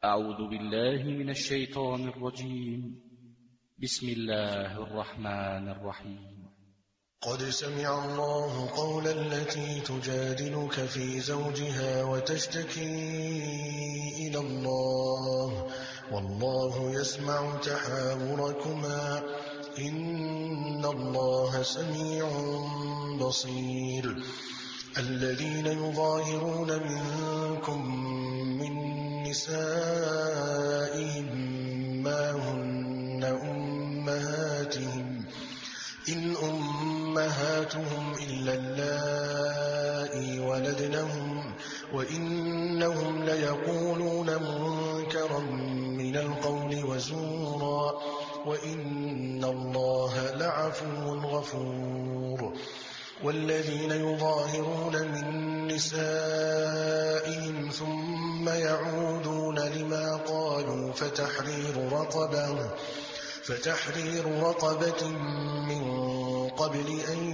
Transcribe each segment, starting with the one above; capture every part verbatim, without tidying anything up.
أعوذ بالله من الشيطان الرجيم. بسم الله الرحمن الرحيم. قد سمع الله قول التي تجادلك في زوجها وتشتكي إلى الله والله يسمع تحاوركما إن الله سميع بصير. الذين يظاهرون منكم من نسائهم ما هن أمهاتهم إن أمهاتهم إلا اللائي ولدنهم وإنهم ليقولون منكرا من القول وزورا وإن الله لعفو غفور. والذين يظاهرون من نسائهم ثم يعودون لما قالوا فتحرير رقبة فتحرير رقبة من قبل أن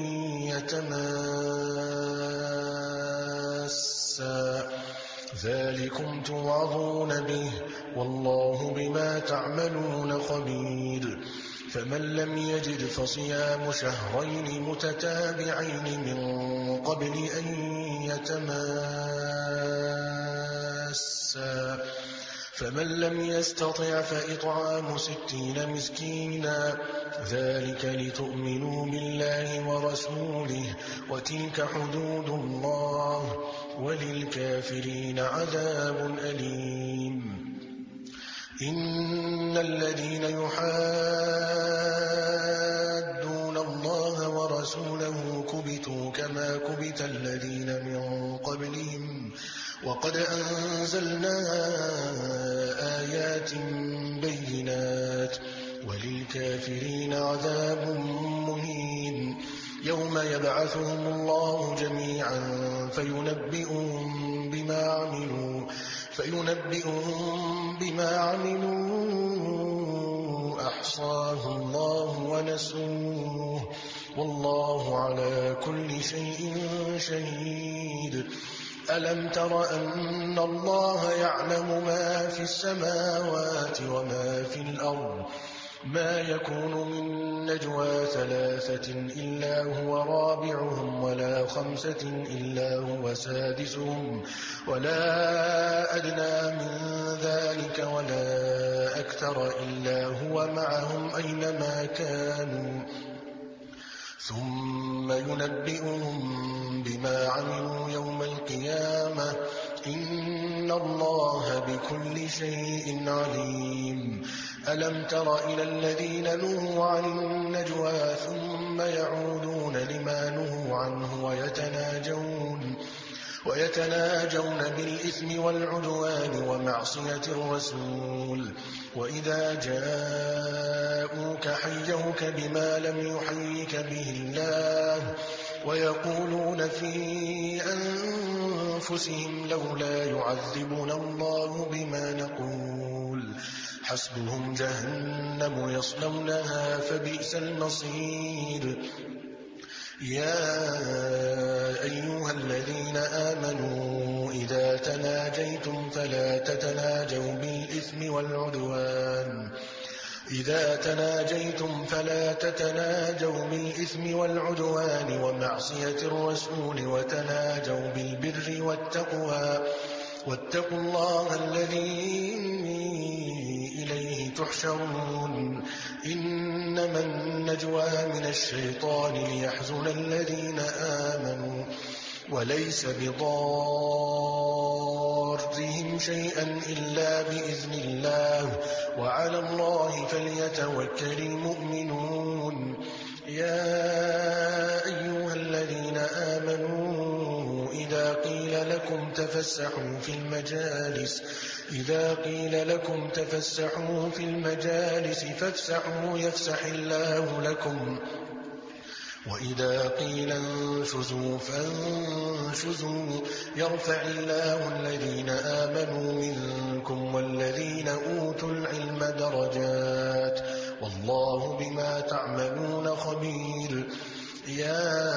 يتماسا ذلكم توعظون به والله بما تعملون خبير. فمن لم يجد فصيام شهرين متتابعين من قبل أن يتماسا فمن لم يستطع فإطعام ستين مسكينا ذلك لتؤمنوا بالله ورسوله وتلك حدود الله وللكافرين عذاب أليم. إن الذين يحادون الله ورسوله كبتوا كما كبت الذين من قبلهم وقد أنزلنا آيات بينات وللكافرين عذاب مهين. يوم يبعثهم الله جميعا فينبئهم بما عملوا فينبئهم بما عملوا أحصاه الله ونسوه والله على كل شيء شهيد. ألم تر أن الله يعلم ما في السماوات وما في الأرض ما يكون من نجوى ثلاثة إلا هو رابعهم ولا خمسة إلا هو سادسهم ولا أدنى من ذلك ولا أكثر إلا هو معهم أينما كانوا ثم ينبئهم بما عملوا يوم القيامة إن الله بكل شيء عليم. ألم تر إلى الذين نهوا عن النجوى ثم يعودون لما نهوا عنه ويتناجون ويتناجون بالإثم والعدوان ومعصية الرسول وإذا جاءوك حيوك بما لم يحيك به الله ويقولون في أنفسهم لولا يعذبنا الله بما نقول حسبهم جهنم يصلونها فبئس المصير. يا أيها الذين آمنوا إذا تناجيتم فلا تتناجوا بالإثم والعدوان إذا تناجيتم فلا تتناجوا بالإثم والعدوان ومعصية الرسول وتناجوا بالبر والتقوى واتقوا الله الذي إليه تحشرون. إنما النجوى من الشيطان ليحزن الذين آمنوا وليس بضارهم شيئا إلا بإذن الله وعلى الله فليتوكل المؤمنون. يا أيها الذين آمنوا إذا قيل لكم تفسحوا في المجالس إذا قيل لكم تفسحوا في المجالس فافسحوا يفسح الله لكم وإذا قيل انشزوا فانشزوا يرفع الله الذين آمنوا منكم والذين أوتوا العلم درجات والله بما تعملون خبير. يا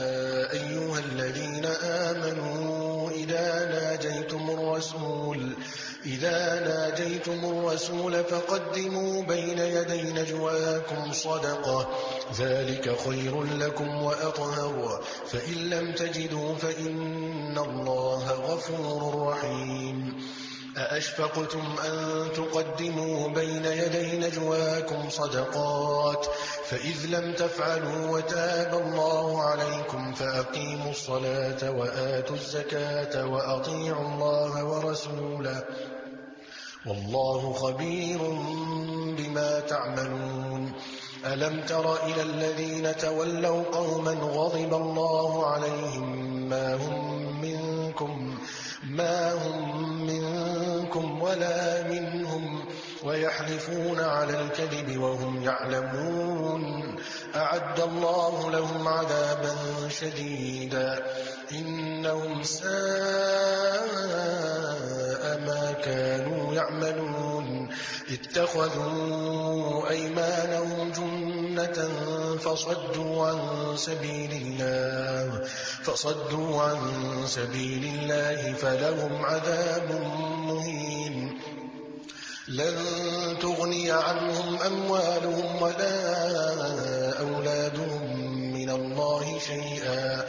أيها الذين آمنوا إذا ناجيتم الرسول إذا ناجيتم الرسول فقدموا بين يدي نجواكم صدقة ذلك خير لكم وأطهر فإن لم تجدوا فإن الله غفور رحيم أأشفقتم أن تقدموا بين يدي نجواكم صدقات فإذ لم تفعلوا وتاب الله عليكم فأقيموا الصلاة وآتوا الزكاة وأطيعوا الله ورسوله والله خبير بما تعملون ألم تر إلى الذين تولوا قوما غضب الله عليهم ما هم منكم ما هم منكم ولا منهم ويحلفون على الكذب وهم يعلمون أعد الله لهم عذابا شديدا إنهم ساء ما كانوا يعملون اتخذوا أيمانهم جنة فصدوا عن سبيل الله فصدوا عن سبيل الله فلهم عذاب مهين لن تغني عنهم أموالهم ولا أولادهم من الله شيئا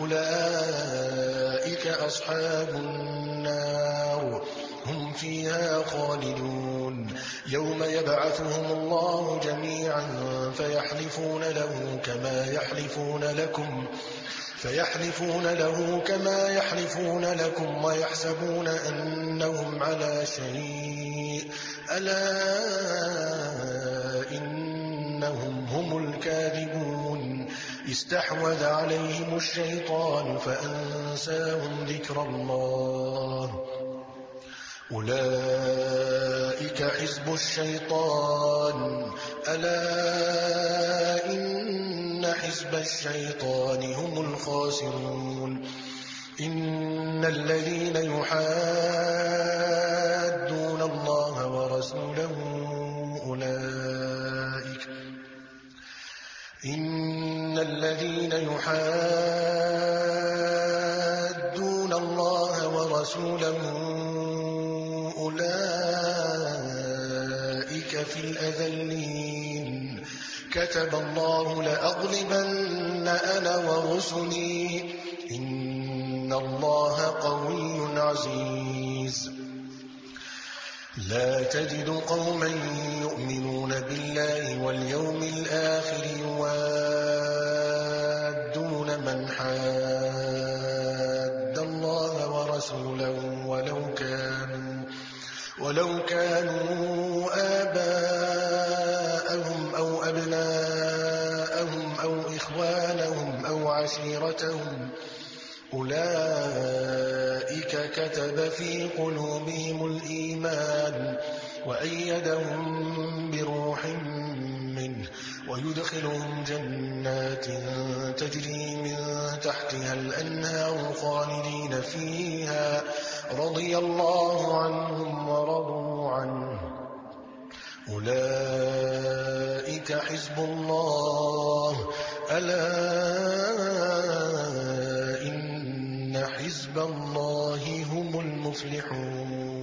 أولئك أصحاب النار هم فيها خالدون يوم يبعثهم الله جميعا فيحلفون له كما يحلفون لكم فيحلفون له كما يحلفون لكم ويحسبون أنهم على شيء ألا إنهم هم الكاذبون استحوذ عليهم الشيطان فأنساهم ذكر الله أولئك حزب الشيطان ألا إن حزب الشيطان هم الخاسرون إن الذين يحادون الله ورسوله أولئك إن الذين يحادون الله ورسوله أولئك في الأذلين كتب الله لأغلبن أنا ورسلي إن الله قوي عزيز لا تجد قوما يؤمنون بالله واليوم الآخر يوادون من حاد الله ورسوله ولو كانوا ولو كانوا آباءهم أو أبناءهم أو إخوانهم أو عشيرتهم أولئك كتب في قلوبهم الإيمان وأيدهم بروح منه ويدخلهم جنات تجري من تحتها الأنهار خالدين فيها رضي الله عنهم ورضوا عنه أولئك حزب الله ألا إن حزب الله هم المفلحون